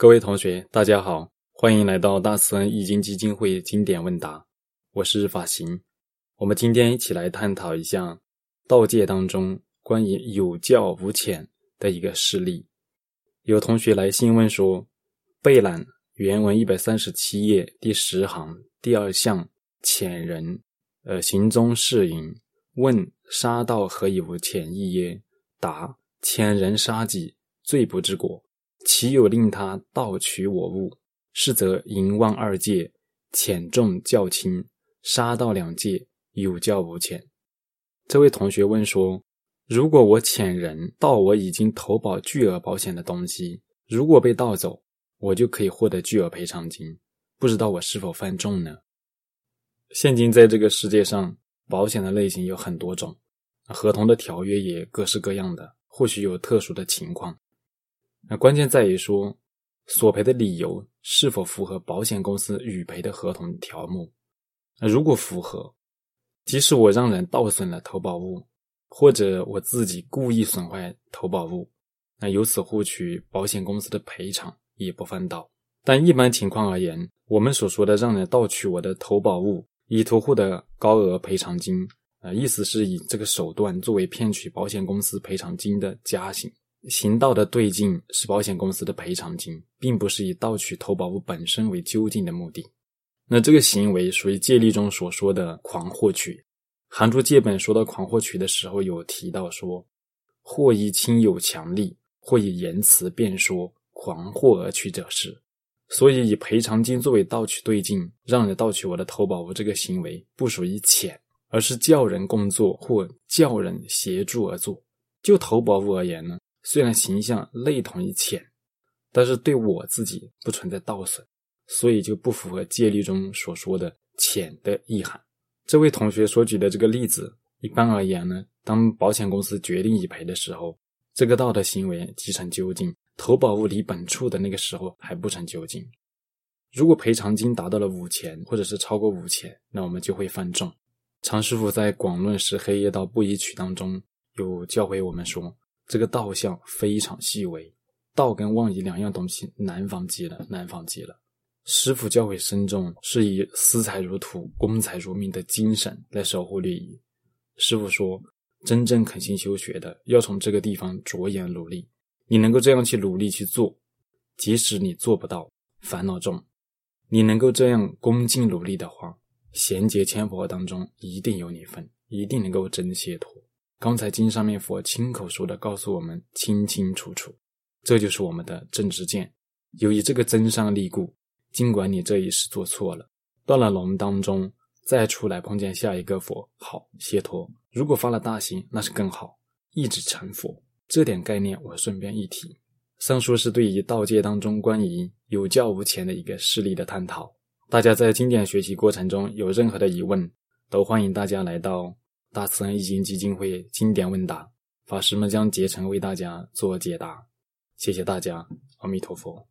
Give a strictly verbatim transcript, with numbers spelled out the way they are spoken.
各位同学大家好，欢迎来到大慈恩易经基金会经典问答，我是法行。我们今天一起来探讨一下道界当中关于有教无潜的一个事例。有同学来信问说，备览原文一百三十七页第十行第二项潜人，呃，行踪是云，问杀道何以无潜意耶？答：潜人杀己，罪不知果，其有令他盗取我物？是则淫妄二戒，潜重较轻，杀道两戒，有教无潜。这位同学问说，如果我潜人盗我已经投保巨额保险的东西，如果被盗走，我就可以获得巨额赔偿金，不知道我是否犯重呢？现今在这个世界上，保险的类型有很多种，合同的条约也各式各样的，或许有特殊的情况。那关键在于说，索赔的理由是否符合保险公司予赔的合同条目。那如果符合，即使我让人盗损了投保物，或者我自己故意损坏投保物，那由此获取保险公司的赔偿也不犯盗。但一般情况而言，我们所说的让人盗取我的投保物，以图获得高额赔偿金，呃，意思是以这个手段作为骗取保险公司赔偿金的加刑。行道的对境是保险公司的赔偿金，并不是以盗取投保物本身为究竟的目的。那这个行为属于戒律中所说的狂获取。韩注戒本说到狂获取的时候有提到说，或以亲友强力，或以言辞辩说，狂获而取者是。所以以赔偿金作为盗取对境，让人盗取我的投保物，这个行为不属于潜，而是叫人工作或叫人协助而做。就投保物而言呢，虽然形象类同于潜，但是对我自己不存在盗损，所以就不符合戒律中所说的潜的意涵。这位同学所举的这个例子，一般而言呢，当保险公司决定已赔的时候，这个盗的行为即成究竟，投保物离本处的那个时候还不成究竟。如果赔偿金达到了五钱，或者是超过五钱，那我们就会犯重。常师傅在广论释黑夜道不移曲当中有教诲我们说，这个道相非常细微，道跟妄疑两样东西难防极了，难防极了。师父教诲深重，是以私财如土，公财如命的精神来守护律仪。师父说，真正肯心修学的，要从这个地方着眼努力。你能够这样去努力去做，即使你做不到，烦恼重，你能够这样恭敬努力的话，贤劫千佛当中一定有你份，一定能够真解脱。刚才经上面佛亲口说的告诉我们清清楚楚，这就是我们的正知见。由于这个真上立故，尽管你这一世做错了，断了龙当中再出来碰见下一个佛，好解脱。如果发了大心，那是更好，一直成佛。这点概念我顺便一提。上述是对于道界当中关于有教无潜的一个事例的探讨。大家在经典学习过程中有任何的疑问，都欢迎大家来到大慈恩易经基金会经典问答，法师们将竭诚为大家做解答。谢谢大家，阿弥陀佛。